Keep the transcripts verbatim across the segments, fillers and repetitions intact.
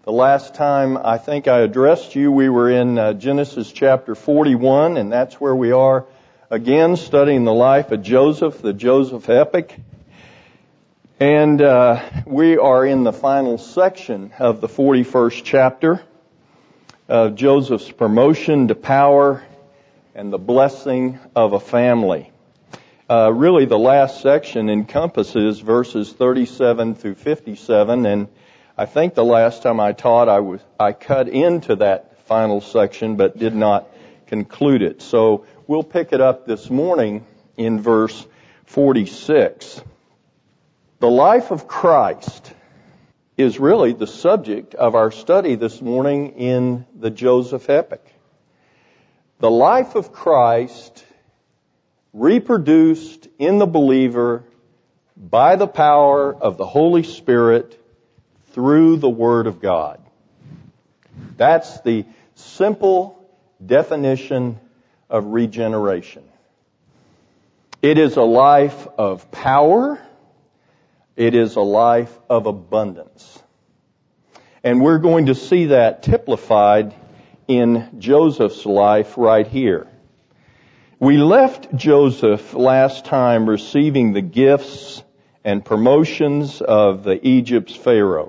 The last time I think I addressed you, we were in uh, Genesis chapter forty-one, and that's where we are again, studying the life of Joseph, the Joseph epic. And uh, we are in the final section of the forty-first chapter of Joseph's promotion to power and the blessing of a family. Uh, really, the last section encompasses verses thirty-seven through fifty-seven, and I think the last time I taught, I was I cut into that final section, but did not conclude it. So we'll pick it up this morning in verse forty-six. The life of Christ is really the subject of our study this morning in the Joseph epic. The life of Christ reproduced in the believer by the power of the Holy Spirit through the Word of God. That's the simple definition of regeneration. It is a life of power. It is a life of abundance. And we're going to see that typified in Joseph's life right here. We left Joseph last time receiving the gifts and promotions of the Egypt's Pharaoh.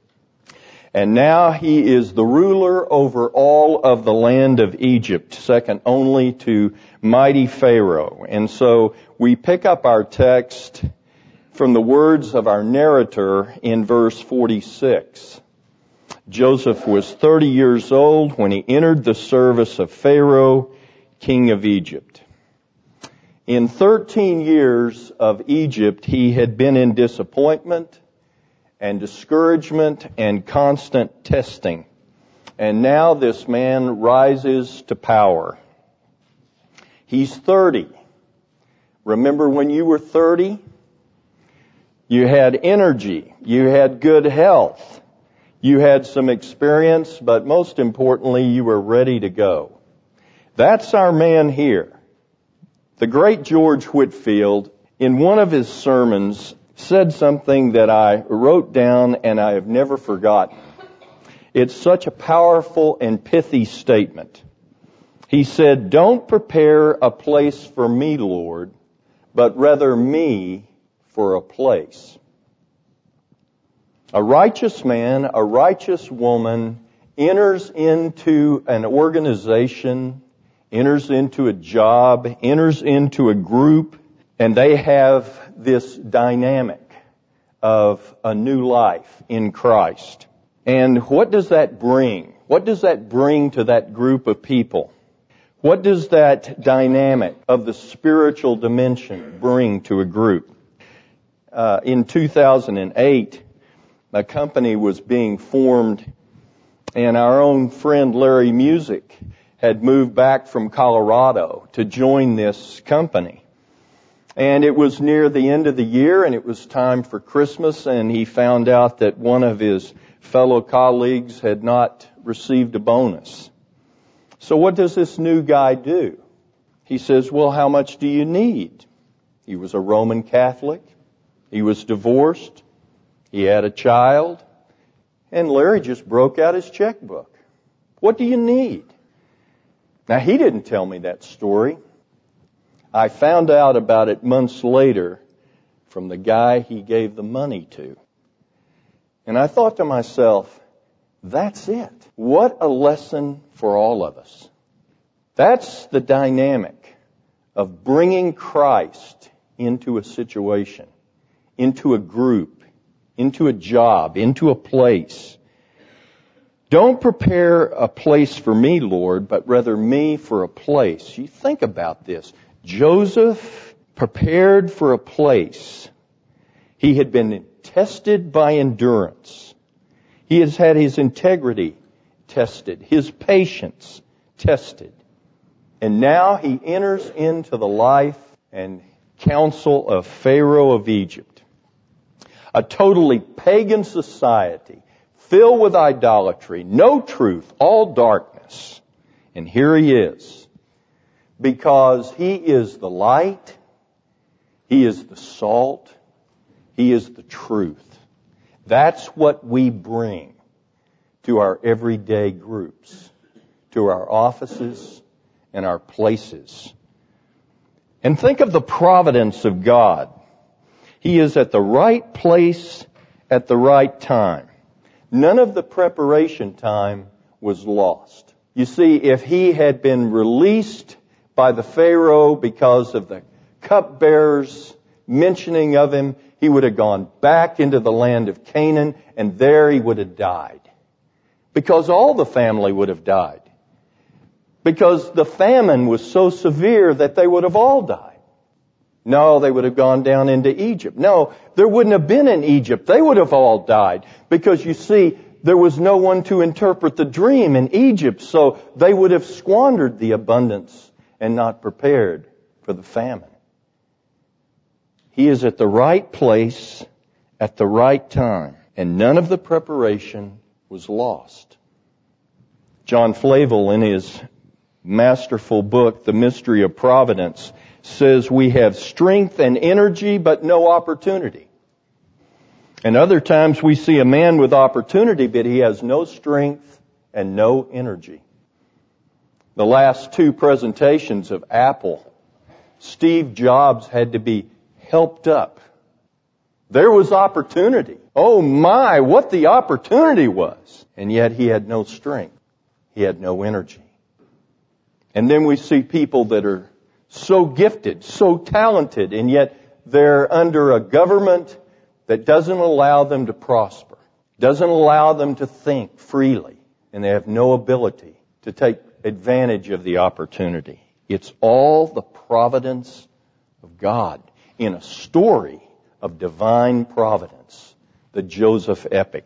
And now he is the ruler over all of the land of Egypt, second only to mighty Pharaoh. And so we pick up our text from the words of our narrator in verse forty-six. Joseph was thirty years old when he entered the service of Pharaoh, king of Egypt. In thirteen years of Egypt, he had been in disappointment and discouragement and constant testing. And now this man rises to power. He's thirty. Remember when you were thirty? You had energy. You had good health. You had some experience, but most importantly, you were ready to go. That's our man here. The great George Whitefield, in one of his sermons, said something that I wrote down and I have never forgotten. It's such a powerful and pithy statement. He said, "Don't prepare a place for me, Lord, but rather me for a place." A righteous man, a righteous woman enters into an organization, enters into a job, enters into a group, and they have this dynamic of a new life in Christ. And what does that bring? What does that bring to that group of people? What does that dynamic of the spiritual dimension bring to a group? Uh, in two thousand eight, a company was being formed, and our own friend Larry Music had moved back from Colorado to join this company. And it was near the end of the year, and it was time for Christmas, and he found out that one of his fellow colleagues had not received a bonus. So what does this new guy do? He says, "Well, how much do you need?" He was a Roman Catholic. He was divorced. He had a child. And Larry just broke out his checkbook. "What do you need?" Now, he didn't tell me that story. I found out about it months later from the guy he gave the money to. And I thought to myself, that's it. What a lesson for all of us. That's the dynamic of bringing Christ into a situation, into a group, into a job, into a place. Don't prepare a place for me, Lord, but rather me for a place. You think about this. Joseph prepared for a place. He had been tested by endurance. He has had his integrity tested, his patience tested. And now he enters into the life and counsel of Pharaoh of Egypt. A totally pagan society, filled with idolatry, no truth, all darkness. And here he is. Because he is the light, he is the salt, he is the truth. That's what we bring to our everyday groups, to our offices and our places. And think of the providence of God. He is at the right place at the right time. None of the preparation time was lost. You see, if he had been released by the Pharaoh because of the cupbearers mentioning of him, he would have gone back into the land of Canaan, and there he would have died. Because all the family would have died. Because the famine was so severe that they would have all died. No, they would have gone down into Egypt. No, there wouldn't have been in Egypt. They would have all died. Because you see, there was no one to interpret the dream in Egypt, so they would have squandered the abundance and not prepared for the famine. He is at the right place at the right time, and none of the preparation was lost. John Flavel, in his masterful book, The Mystery of Providence, says we have strength and energy but no opportunity. And other times we see a man with opportunity but he has no strength and no energy. The last two presentations of Apple, Steve Jobs had to be helped up. There was opportunity. Oh my, what the opportunity was. And yet he had no strength. He had no energy. And then we see people that are so gifted, so talented, and yet they're under a government that doesn't allow them to prosper, doesn't allow them to think freely, and they have no ability to take advantage of the opportunity. It's all the providence of God in a story of divine providence, the Joseph epic.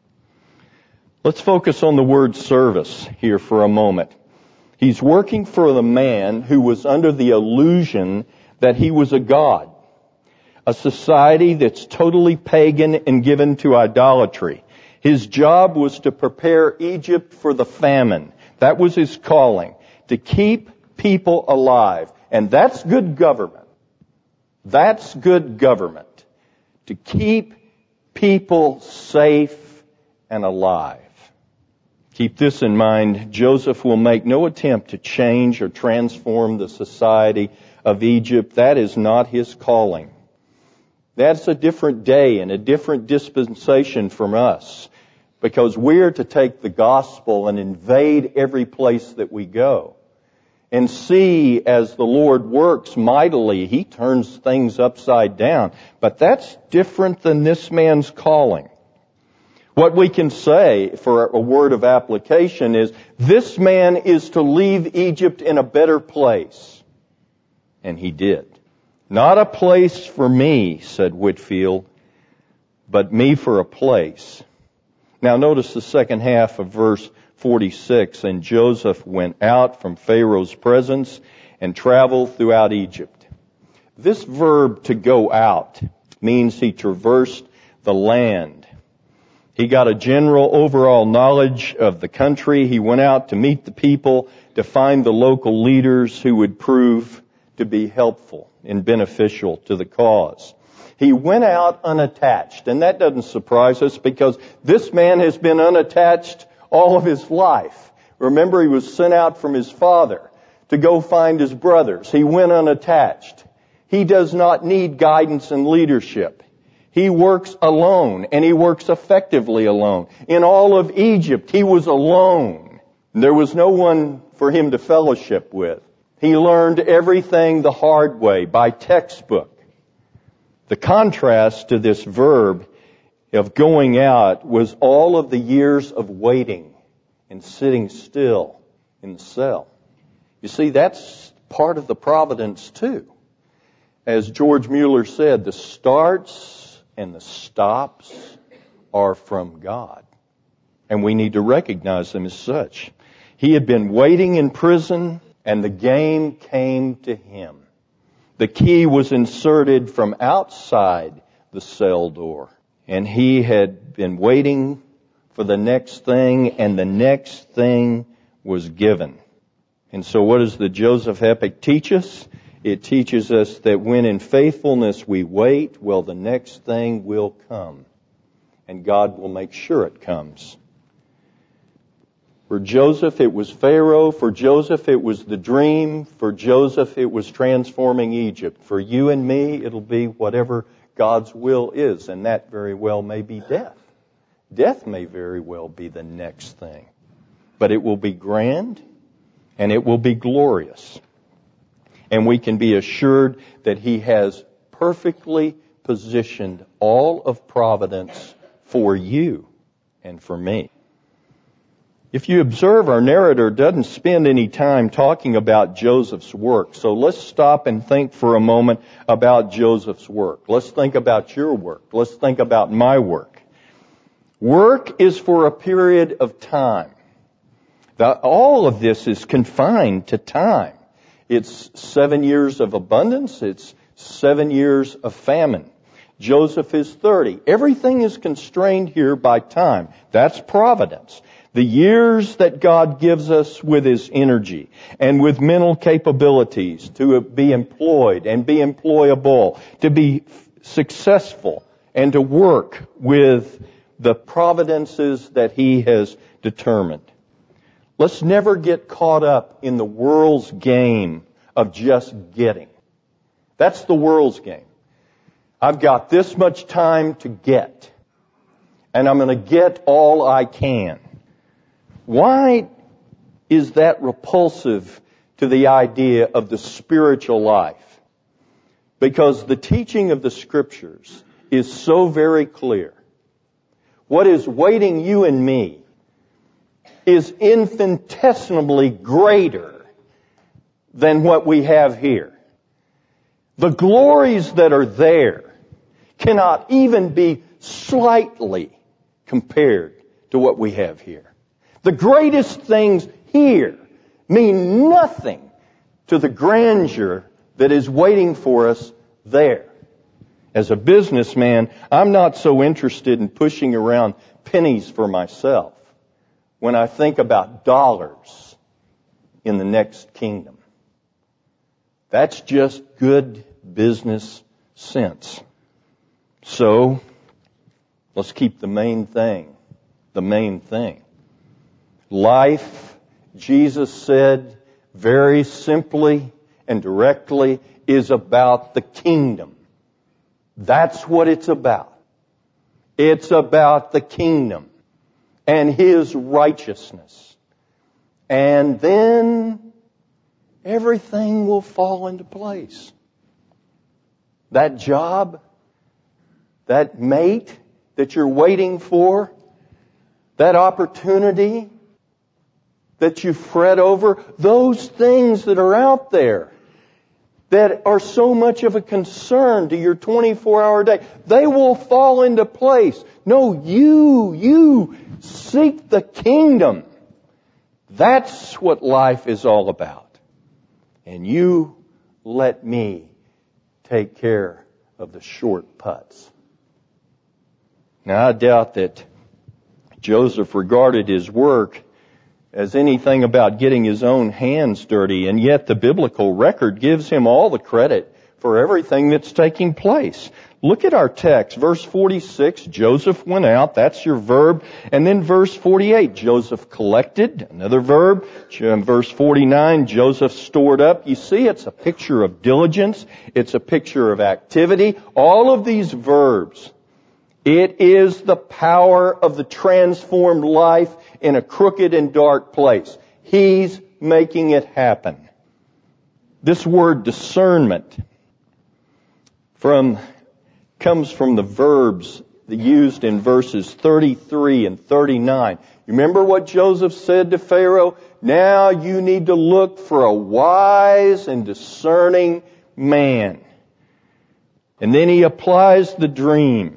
Let's focus on the word service here for a moment. He's working for the man who was under the illusion that he was a god. A society that's totally pagan and given to idolatry. His job was to prepare Egypt for the famine. That was his calling. To keep people alive. And that's good government. That's good government. To keep people safe and alive. Keep this in mind. Joseph will make no attempt to change or transform the society of Egypt. That is not his calling. That's a different day and a different dispensation from us, because we're to take the gospel and invade every place that we go and see as the Lord works mightily. He turns things upside down. But that's different than this man's calling. What we can say for a word of application is, this man is to leave Egypt in a better place. And he did. Not a place for me, said Whitefield, but me for a place. Now notice the second half of verse forty-six. And Joseph went out from Pharaoh's presence and traveled throughout Egypt. This verb to go out means he traversed the land. He got a general overall knowledge of the country. He went out to meet the people, to find the local leaders who would prove to be helpful and beneficial to the cause. He went out unattached, and that doesn't surprise us because this man has been unattached all of his life. Remember, he was sent out from his father to go find his brothers. He went unattached. He does not need guidance and leadership. He works alone, and he works effectively alone. In all of Egypt, he was alone. There was no one for him to fellowship with. He learned everything the hard way, by textbook. The contrast to this verb of going out was all of the years of waiting and sitting still in the cell. You see, that's part of the providence too. As George Mueller said, the starts and the stops are from God. And we need to recognize them as such. He had been waiting in prison, and the game came to him. The key was inserted from outside the cell door. And he had been waiting for the next thing, and the next thing was given. And so what does the Joseph epic teach us? It teaches us that when in faithfulness we wait, well, the next thing will come. And God will make sure it comes. For Joseph, it was Pharaoh. For Joseph, it was the dream. For Joseph, it was transforming Egypt. For you and me, it'll be whatever God's will is, and that very well may be death. Death may very well be the next thing. But it will be grand, and it will be glorious. And we can be assured that He has perfectly positioned all of providence for you and for me. If you observe, our narrator doesn't spend any time talking about Joseph's work. So let's stop and think for a moment about Joseph's work. Let's think about your work. Let's think about my work. Work is for a period of time. All of this is confined to time. It's seven years of abundance. It's seven years of famine. Joseph is thirty. Everything is constrained here by time. That's providence. The years that God gives us with His energy and with mental capabilities to be employed and be employable, to be successful and to work with the providences that He has determined. Let's never get caught up in the world's game of just getting. That's the world's game. I've got this much time to get, and I'm going to get all I can. Why is that repulsive to the idea of the spiritual life? Because the teaching of the Scriptures is so very clear. What is waiting you and me is infinitesimally greater than what we have here. The glories that are there cannot even be slightly compared to what we have here. The greatest things here mean nothing to the grandeur that is waiting for us there. As a businessman, I'm not so interested in pushing around pennies for myself when I think about dollars in the next kingdom. That's just good business sense. So, let's keep the main thing, the main thing. Life, Jesus said very simply and directly, is about the kingdom. That's what it's about. It's about the kingdom and His righteousness. And then everything will fall into place. That job, that mate that you're waiting for, that opportunity that you fret over, those things that are out there that are so much of a concern to your twenty-four hour day, they will fall into place. No, you, you seek the kingdom. That's what life is all about. And you let me take care of the short putts. Now, I doubt that Joseph regarded his work as anything about getting his own hands dirty, and yet the biblical record gives him all the credit for everything that's taking place. Look at our text, verse forty-six, Joseph went out, that's your verb, and then verse forty-eight, Joseph collected, another verb, verse forty-nine, Joseph stored up. You see, it's a picture of diligence, it's a picture of activity, all of these verbs. It is the power of the transformed life in a crooked and dark place. He's making it happen. This word discernment from comes from the verbs used in verses thirty-three and thirty-nine. You remember what Joseph said to Pharaoh? Now you need to look for a wise and discerning man. And then he applies the dream.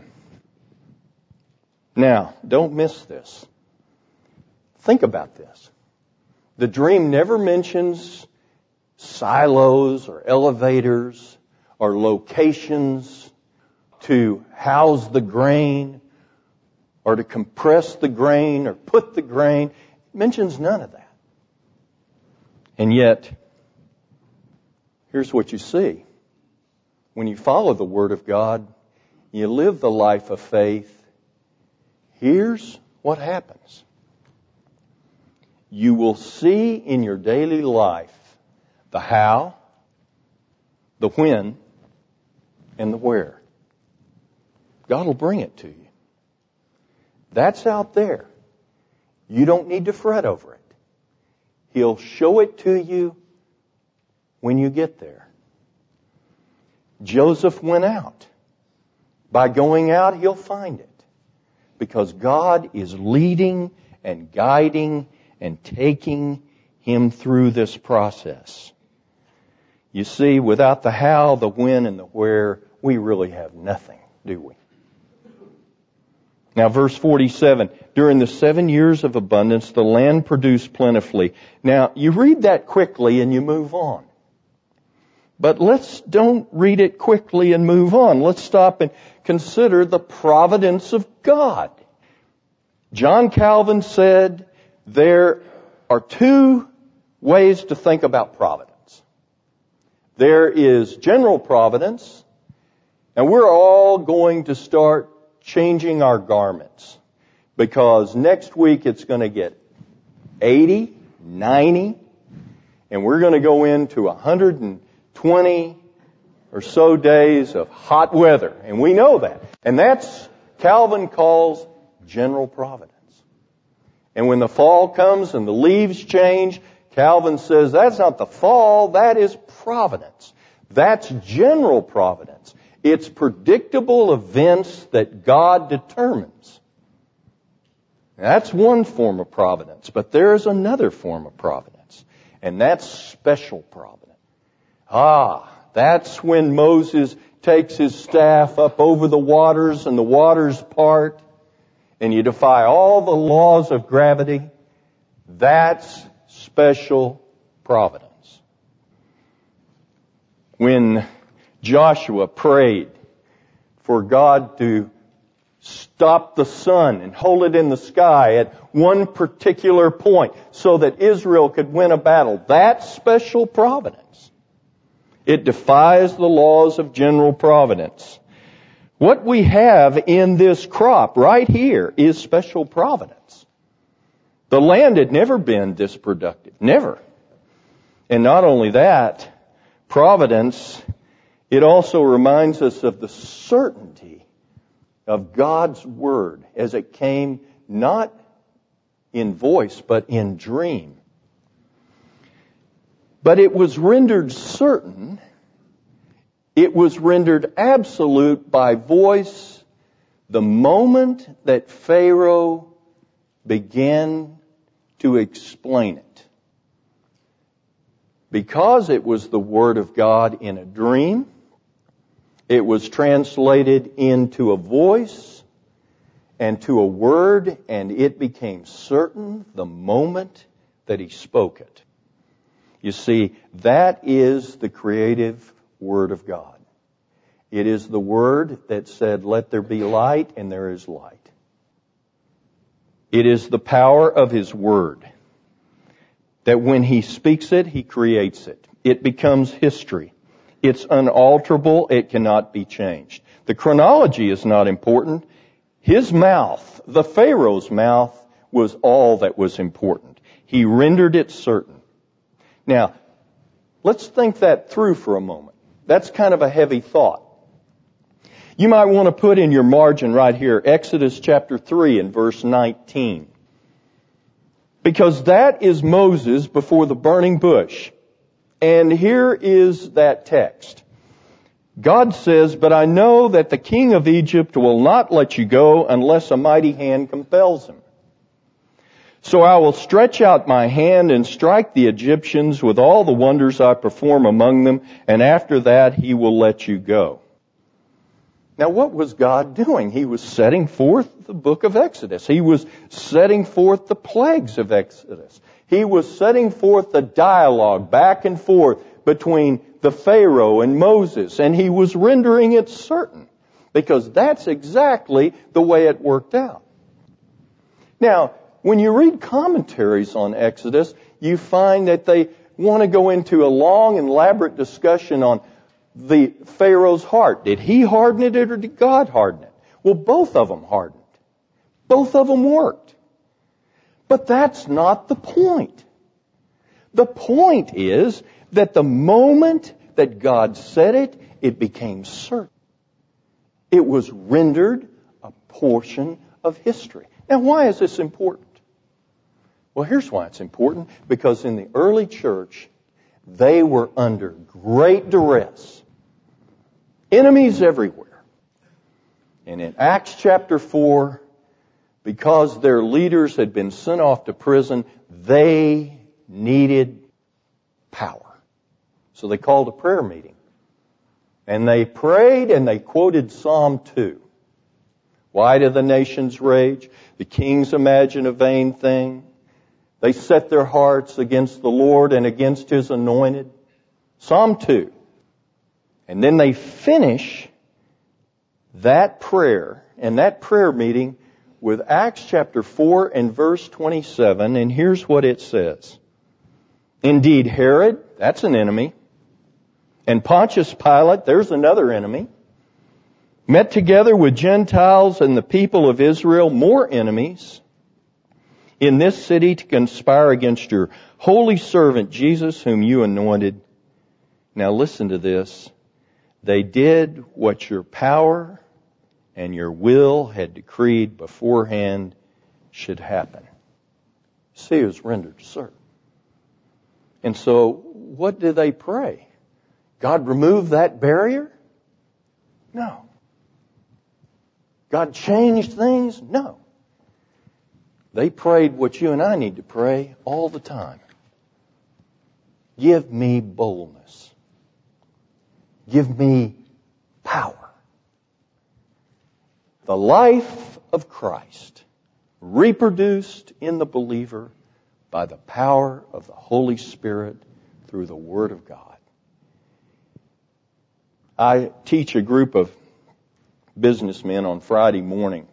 Now, don't miss this. Think about this. The dream never mentions silos or elevators or locations to house the grain or to compress the grain or put the grain. It mentions none of that. And yet, here's what you see. When you follow the Word of God, you live the life of faith, here's what happens. you will see in your daily life the how, the when, and the where. God will bring it to you. That's out there. You don't need to fret over it. He'll show it to you when you get there. Joseph went out. By going out, he'll find it. Because God is leading and guiding and taking him through this process. You see, without the how, the when, and the where, we really have nothing, do we? Now, verse forty-seven, during the seven years of abundance, the land produced plentifully. Now, you read that quickly and you move on. But let's don't read it quickly and move on. Let's stop and consider the providence of God. John Calvin said there are two ways to think about providence. There is general providence, and we're all going to start changing our garments because next week it's going to get eighty, ninety, and we're going to go into one hundred twenty or so days of hot weather, and we know that. And that's, Calvin calls general providence. And when the fall comes and the leaves change, Calvin says that's not the fall, that is providence. That's general providence. It's predictable events that God determines. That's one form of providence, but there is another form of providence, and that's special providence. Ah, that's when Moses takes his staff up over the waters and the waters part, and you defy all the laws of gravity. That's special providence. When Joshua prayed for God to stop the sun and hold it in the sky at one particular point so that Israel could win a battle, that's special providence. It defies the laws of general providence. What we have in this crop right here is special providence. The land had never been this productive. Never. And not only that, providence, it also reminds us of the certainty of God's Word as it came not in voice but in dream. But it was rendered certain, it was rendered absolute by voice the moment that Pharaoh began to explain it. Because it was the Word of God in a dream, it was translated into a voice and to a word, and it became certain the moment that he spoke it. You see, that is the creative Word of God. It is the Word that said, let there be light, and there is light. It is the power of His Word that when He speaks it, He creates it. It becomes history. It's unalterable. It cannot be changed. The chronology is not important. His mouth, the Pharaoh's mouth, was all that was important. He rendered it certain. Now, let's think that through for a moment. That's kind of a heavy thought. You might want to put in your margin right here, Exodus chapter three and verse nineteen. Because that is Moses before the burning bush. And here is that text. God says, but I know that the king of Egypt will not let you go unless a mighty hand compels him. So I will stretch out my hand and strike the Egyptians with all the wonders I perform among them, and after that he will let you go. Now what was God doing? He was setting forth the book of Exodus. He was setting forth the plagues of Exodus. He was setting forth the dialogue back and forth between the Pharaoh and Moses, and he was rendering it certain, because that's exactly the way it worked out. Now, when you read commentaries on Exodus, you find that they want to go into a long and elaborate discussion on the Pharaoh's heart. Did he harden it or did God harden it? Well, both of them hardened. Both of them worked. But that's not the point. The point is that the moment that God said it, it became certain. It was rendered a portion of history. Now, why is this important? Well, here's why it's important. Because in the early church, they were under great duress. Enemies everywhere. And in Acts chapter four, because their leaders had been sent off to prison, they needed power. So they called a prayer meeting. And they prayed and they quoted Psalm two. Why do the nations rage? The kings imagine a vain thing. They set their hearts against the Lord and against His anointed. Psalm two. And then they finish that prayer and that prayer meeting with Acts chapter four and verse twenty-seven. And here's what it says. Indeed, Herod, that's an enemy, and Pontius Pilate, there's another enemy, met together with Gentiles and the people of Israel, more enemies, in this city to conspire against your holy servant Jesus, whom you anointed. Now listen to this. They did what your power and your will had decreed beforehand should happen. See, it was rendered certain. And so, what did they pray? God remove that barrier? No. God changed things? No. They prayed what you and I need to pray all the time. Give me boldness. Give me power. The life of Christ reproduced in the believer by the power of the Holy Spirit through the Word of God. I teach a group of businessmen on Friday morning,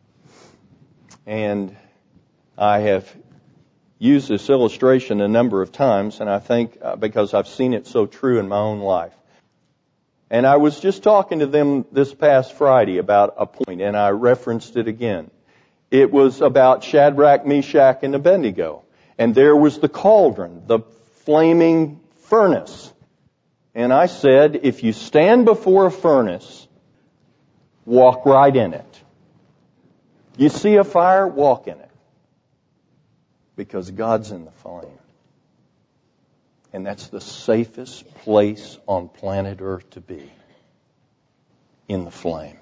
and I have used this illustration a number of times, and I think uh, because I've seen it so true in my own life. And I was just talking to them this past Friday about a point, and I referenced it again. It was about Shadrach, Meshach, and Abednego. And there was the cauldron, the flaming furnace. And I said, if you stand before a furnace, walk right in it. You see a fire, walk in it. Because God's in the flame. And that's the safest place on planet Earth to be. In the flame.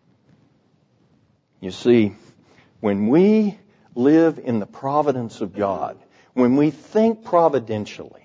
You see, when we live in the providence of God, when we think providentially,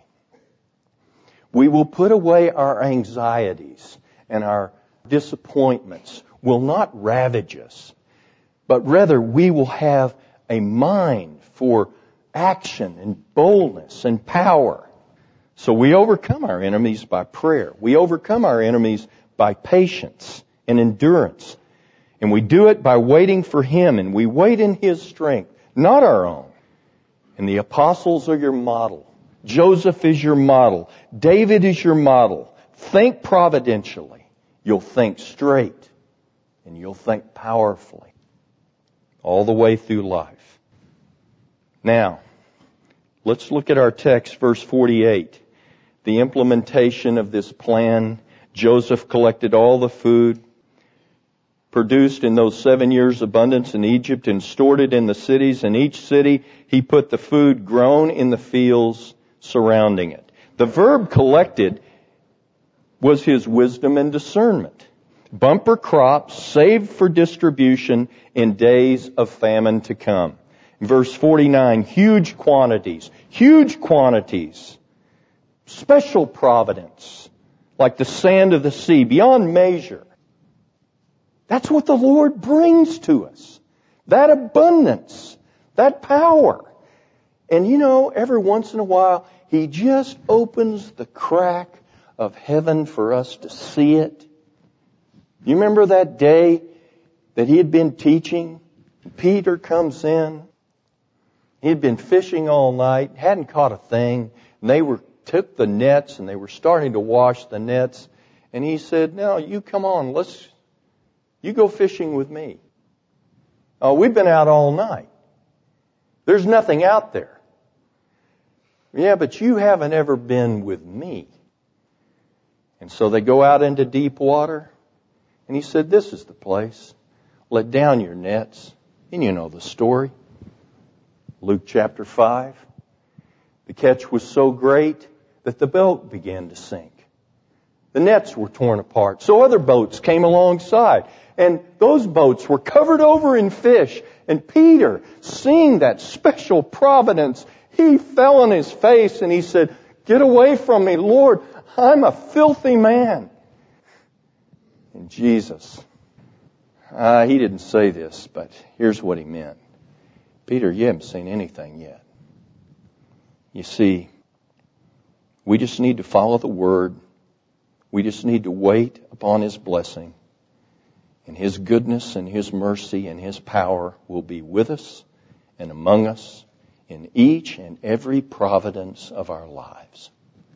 we will put away our anxieties and our disappointments will not ravage us, but rather we will have a mind for action and boldness and power. So we overcome our enemies by prayer. We overcome our enemies by patience and endurance. And we do it by waiting for Him, and we wait in His strength, not our own. And the apostles are your model. Joseph is your model. David is your model. Think providentially. You'll think straight, and you'll think powerfully all the way through life. Now, let's look at our text, verse forty-eight. The implementation of this plan. Joseph collected all the food produced in those seven years' abundance in Egypt and stored it in the cities. In each city, he put the food grown in the fields surrounding it. The verb collected was his wisdom and discernment. Bumper crops saved for distribution in days of famine to come. Verse forty-nine, huge quantities, huge quantities, special providence, like the sand of the sea, beyond measure. That's what the Lord brings to us. That abundance, that power. And you know, every once in a while, He just opens the crack of heaven for us to see it. You remember that day that He had been teaching? Peter comes in. He had been fishing all night, hadn't caught a thing. And they were took the nets and they were starting to wash the nets. And he said, "No, you come on, let's, you go fishing with me. Oh, we've been out all night." There's nothing out there. Yeah, but you haven't ever been with me. And so they go out into deep water. And he said, this is the place. Let down your nets. And you know the story. Luke chapter five. The catch was so great that the boat began to sink. The nets were torn apart. So other boats came alongside. And those boats were covered over in fish. And Peter, seeing that special providence, he fell on his face and he said, get away from me, Lord. I'm a filthy man. And Jesus, uh, he didn't say this, but here's what he meant. Peter, you haven't seen anything yet. You see, we just need to follow the Word. We just need to wait upon His blessing. And His goodness and His mercy and His power will be with us and among us in each and every providence of our lives.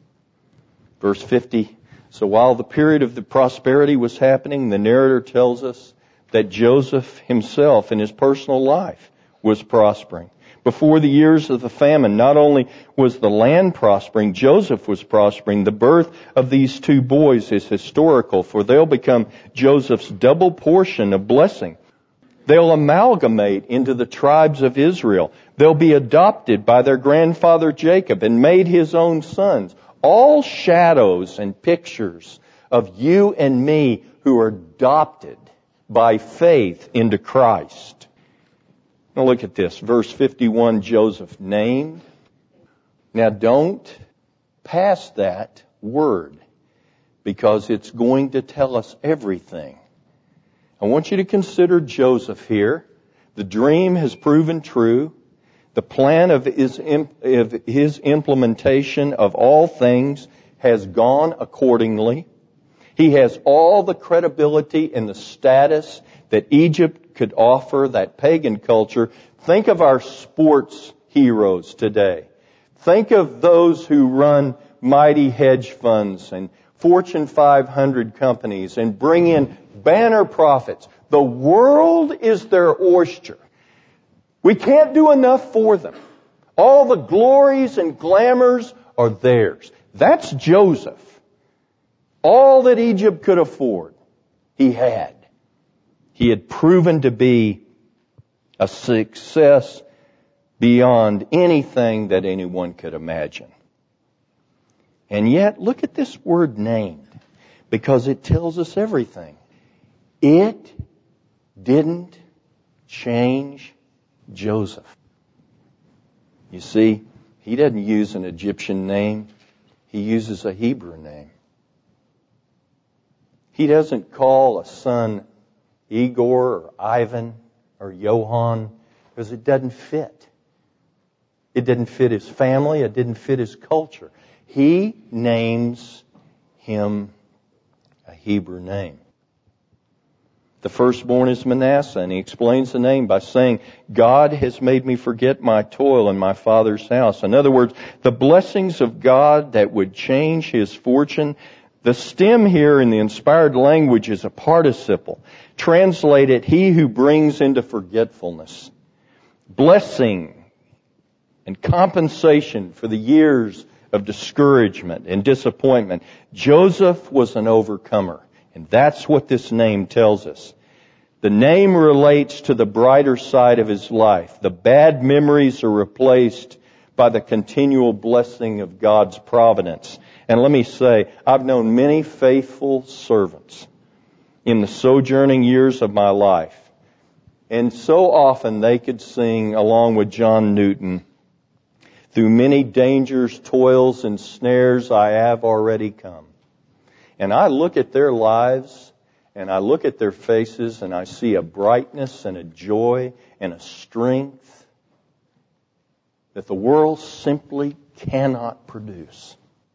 Verse fifty, so while the period of the prosperity was happening, the narrator tells us that Joseph himself in his personal life was prospering. Before the years of the famine, not only was the land prospering, Joseph was prospering. The birth of these two boys is historical, for they'll become Joseph's double portion of blessing. They'll amalgamate into the tribes of Israel. They'll be adopted by their grandfather Jacob and made his own sons. All shadows and pictures of you and me who are adopted by faith into Christ. Now look at this. Verse fifty-one, Joseph named. Now don't pass that word because it's going to tell us everything. I want you to consider Joseph here. The dream has proven true. The plan of his, of his implementation of all things has gone accordingly. He has all the credibility and the status that Egypt could offer, that pagan culture. Think of our sports heroes today. Think of those who run mighty hedge funds and Fortune five hundred companies and bring in banner profits. The world is their oyster. We can't do enough for them. All the glories and glamours are theirs. That's Joseph. All that Egypt could afford, he had. He had proven to be a success beyond anything that anyone could imagine. And yet, look at this word named, because it tells us everything. It didn't change Joseph. You see, he doesn't use an Egyptian name. He uses a Hebrew name. He doesn't call a son Igor or Ivan or Johann because it doesn't fit. It didn't fit his family. It didn't fit his culture. He names him a Hebrew name. The firstborn is Manasseh, and he explains the name by saying, God has made me forget my toil in my father's house. In other words, the blessings of God that would change his fortune. The stem here in the inspired language is a participle. Translate it, he who brings into forgetfulness. Blessing and compensation for the years of discouragement and disappointment. Joseph was an overcomer. And that's what this name tells us. The name relates to the brighter side of his life. The bad memories are replaced by the continual blessing of God's providence. And let me say, I've known many faithful servants in the sojourning years of my life. And so often they could sing along with John Newton, through many dangers, toils, and snares I have already come. And I look at their lives, and I look at their faces, and I see a brightness and a joy and a strength that the world simply cannot produce.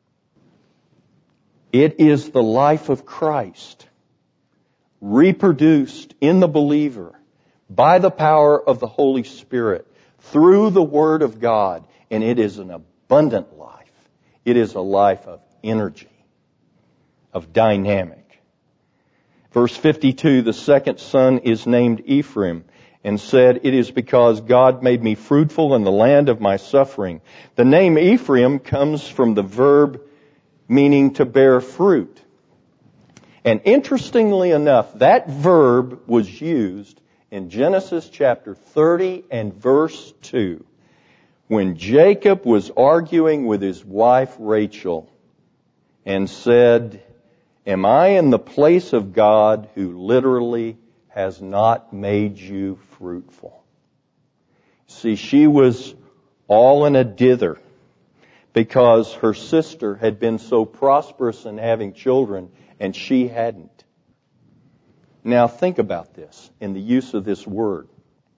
It is the life of Christ, reproduced in the believer by the power of the Holy Spirit through the Word of God, and it is an abundant life. It is a life of energy, of dynamic. Verse fifty-two, the second son is named Ephraim, and said, "It is because God made me fruitful in the land of my suffering." The name Ephraim comes from the verb meaning to bear fruit. And interestingly enough, that verb was used in Genesis chapter thirty and verse two, when Jacob was arguing with his wife Rachel and said, "Am I in the place of God who literally has not made you fruitful?" See, she was all in a dither because her sister had been so prosperous in having children and she hadn't. Now think about this in the use of this word.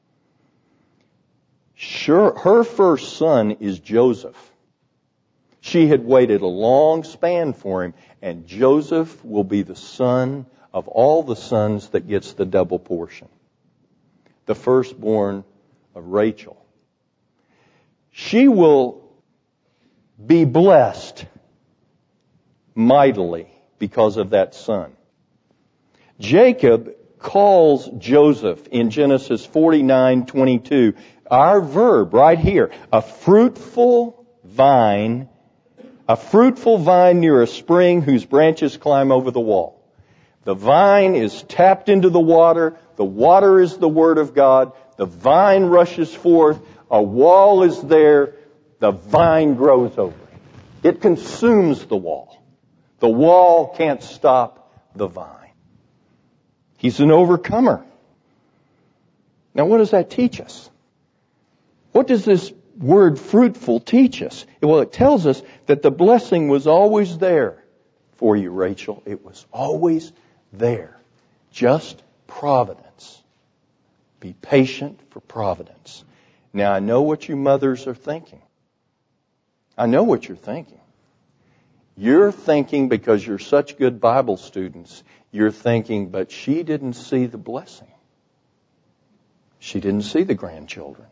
Sure, her first son is Joseph. She had waited a long span for him, and Joseph will be the son of all the sons that gets the double portion. The firstborn of Rachel. She will be blessed mightily because of that son. Jacob calls Joseph in Genesis forty-nine twenty-two, our verb right here, a fruitful vine, a fruitful vine near a spring whose branches climb over the wall. The vine is tapped into the water. The water is the Word of God. The vine rushes forth. A wall is there. The vine grows over it. It consumes the wall. The wall can't stop the vine. He's an overcomer. Now, what does that teach us? What does this word fruitful teach us? Well, it tells us that the blessing was always there for you, Rachel. It was always there. Just providence. Be patient for providence. Now, I know what you mothers are thinking. I know what you're thinking. You're thinking, because you're such good Bible students, you're thinking, but she didn't see the blessing. She didn't see the grandchildren.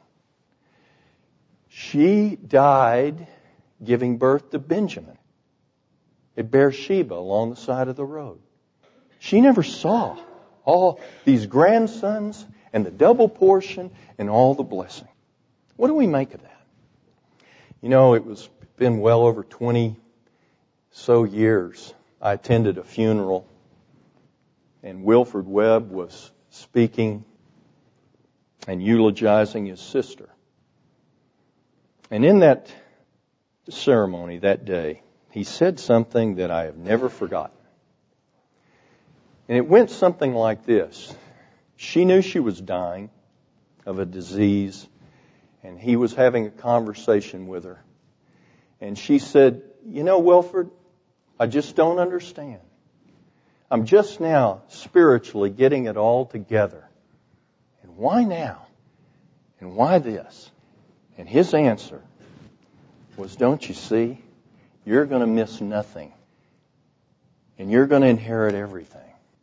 She died giving birth to Benjamin at Beersheba along the side of the road. She never saw all these grandsons and the double portion and all the blessing. What do we make of that? You know, it was been well over twenty so years. I attended a funeral and Wilford Webb was speaking and eulogizing his sister. And in that ceremony that day, he said something that I have never forgotten. And it went something like this. She knew she was dying of a disease, and he was having a conversation with her. And she said, "You know, Wilford, I just don't understand. I'm just now spiritually getting it all together. And why now? And why this?" And his answer was, "Don't you see? You're going to miss nothing. And you're going to inherit everything.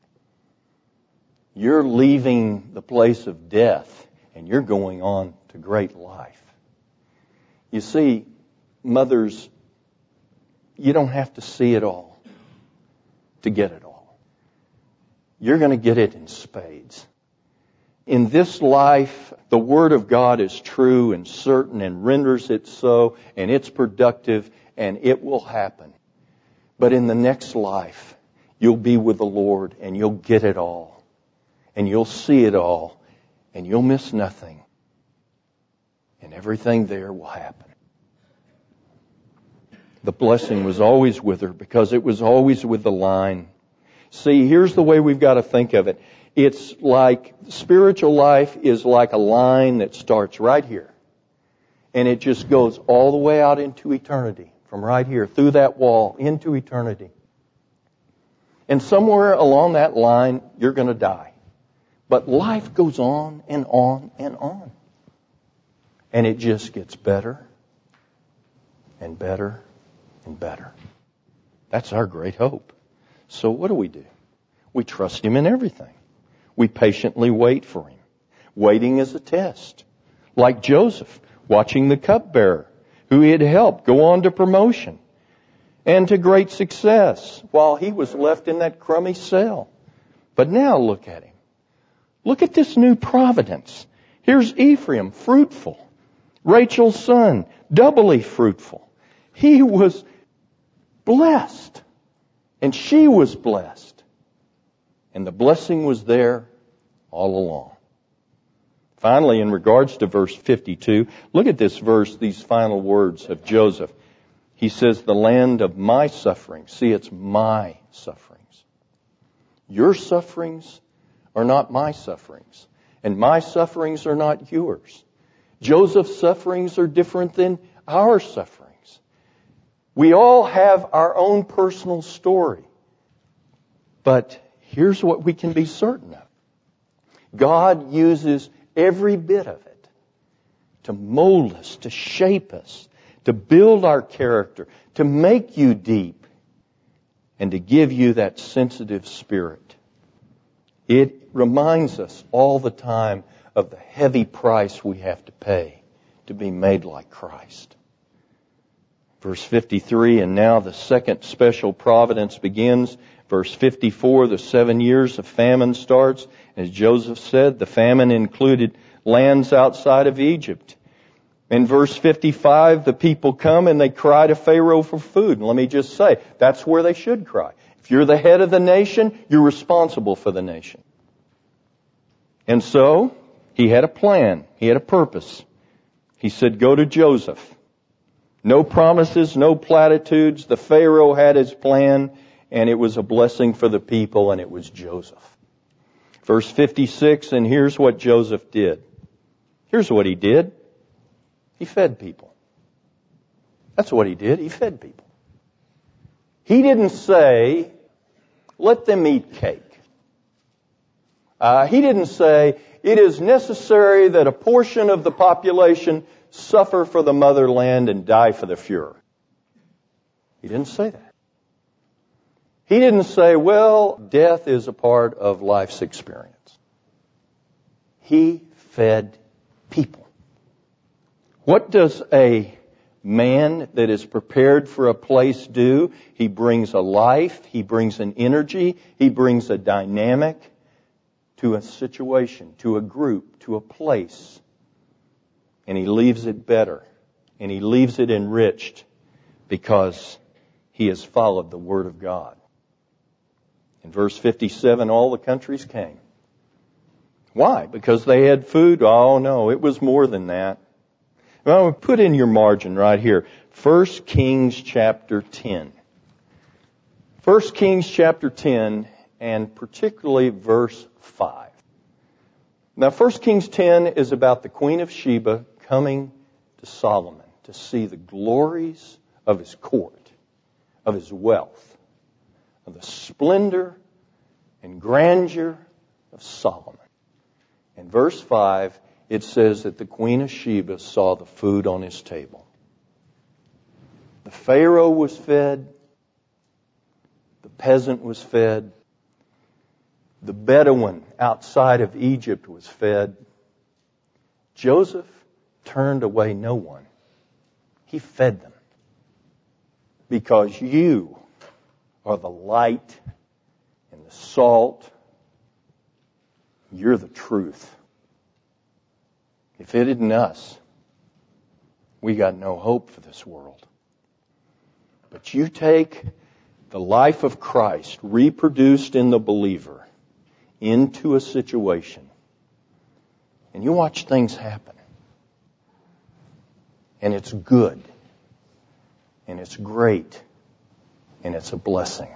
You're leaving the place of death and you're going on to great life." You see, mothers, you don't have to see it all to get it all. You're going to get it in spades. In this life, the Word of God is true and certain and renders it so, and it's productive, and it will happen. But in the next life, you'll be with the Lord, and you'll get it all. And you'll see it all, and you'll miss nothing. And everything there will happen. The blessing was always with her because it was always with the line. See, here's the way we've got to think of it. It's like spiritual life is like a line that starts right here. And it just goes all the way out into eternity. From right here, through that wall, into eternity. And somewhere along that line, you're going to die. But life goes on and on and on. And it just gets better and better and better. That's our great hope. So what do we do? We trust Him in everything. We patiently wait for Him. Waiting is a test. Like Joseph, watching the cupbearer, who he had helped go on to promotion and to great success while he was left in that crummy cell. But now look at him. Look at this new providence. Here's Ephraim, fruitful. Rachel's son, doubly fruitful. He was blessed. And she was blessed. And the blessing was there all along. Finally, in regards to verse fifty-two, look at this verse, these final words of Joseph. He says, the land of my sufferings. See, it's my sufferings. Your sufferings are not my sufferings. And my sufferings are not yours. Joseph's sufferings are different than our sufferings. We all have our own personal story. But here's what we can be certain of. God uses every bit of it to mold us, to shape us, to build our character, to make you deep, and to give you that sensitive spirit. It reminds us all the time of the heavy price we have to pay to be made like Christ. Verse fifty-three, and now the second special providence begins. Verse fifty-four, the seven years of famine starts. As Joseph said, the famine included lands outside of Egypt. In verse fifty-five, the people come and they cry to Pharaoh for food. And let me just say, that's where they should cry. If you're the head of the nation, you're responsible for the nation. And so, he had a plan. He had a purpose. He said, go to Joseph. No promises, no platitudes. The Pharaoh had his plan, and it was a blessing for the people, and it was Joseph. Verse fifty-six, and here's what Joseph did. Here's what he did. He fed people. That's what he did. He fed people. He didn't say, let them eat cake. Uh, he didn't say, it is necessary that a portion of the population suffer for the motherland and die for the Fuhrer. He didn't say that. He didn't say, well, death is a part of life's experience. He fed people. What does a man that is prepared for a place do? He brings a life, he brings an energy, he brings a dynamic to a situation, to a group, to a place. And he leaves it better. And he leaves it enriched because he has followed the Word of God. In verse fifty-seven, all the countries came. Why? Because they had food? Oh no, it was more than that. Well, put in your margin right here. First Kings chapter ten. First Kings chapter ten, and particularly verse five. Now, First Kings ten is about the Queen of Sheba coming to Solomon to see the glories of his court, of his wealth, of the splendor and grandeur of Solomon. In verse five, it says that the Queen of Sheba saw the food on his table. The Pharaoh was fed. The peasant was fed. The Bedouin outside of Egypt was fed. Joseph turned away no one. He fed them. Because you are the light and the salt. You're the truth. If it isn't us, we got no hope for this world. But you take the life of Christ reproduced in the believer into a situation, and you watch things happen. And it's good. And it's great. And it's a blessing.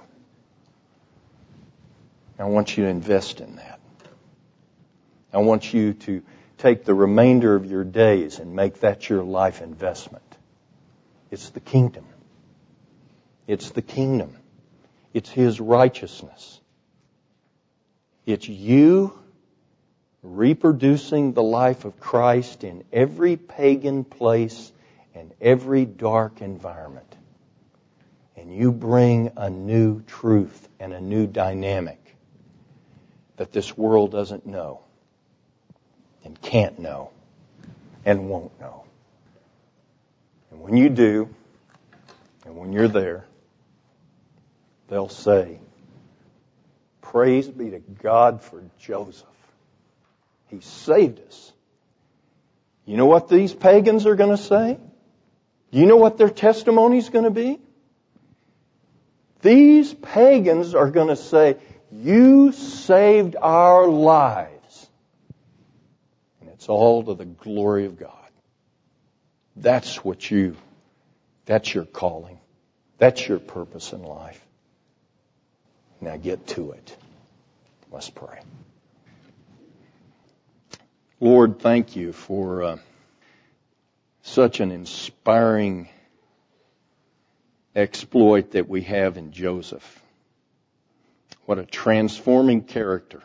I want you to invest in that. I want you to take the remainder of your days and make that your life investment. It's the kingdom. It's the kingdom. It's His righteousness. It's you reproducing the life of Christ in every pagan place and every dark environment. And you bring a new truth and a new dynamic that this world doesn't know and can't know and won't know. And when you do, and when you're there, they'll say, praise be to God for Joseph. He saved us. You know what these pagans are going to say? Do you know what their testimony is going to be? These pagans are going to say, you saved our lives. And it's all to the glory of God. That's what you, that's your calling. That's your purpose in life. Now get to it. Let's pray. Lord, thank you for uh, such an inspiring exploit that we have in Joseph. What a transforming character.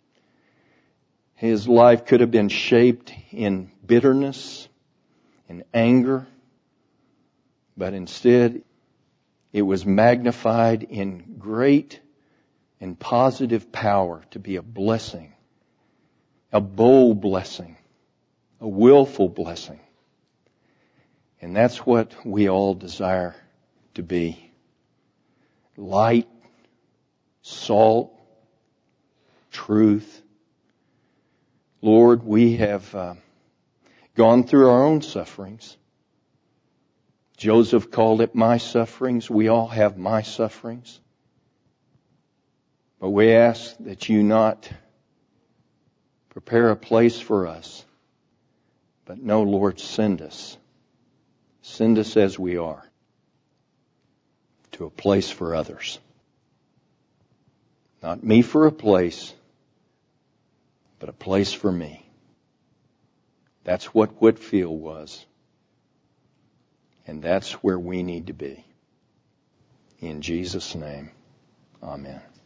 His life could have been shaped in bitterness, in anger, but instead it was magnified in great and positive power to be a blessing, a bold blessing, a willful blessing. And that's what we all desire to be. Light, salt, truth. Lord, we have uh, gone through our own sufferings. Joseph called it my sufferings. We all have my sufferings. But we ask that you not prepare a place for us, but no, Lord, send us. Send us as we are to a place for others. Not me for a place, but a place for me. That's what Whitefield was. And that's where we need to be. In Jesus' name, amen.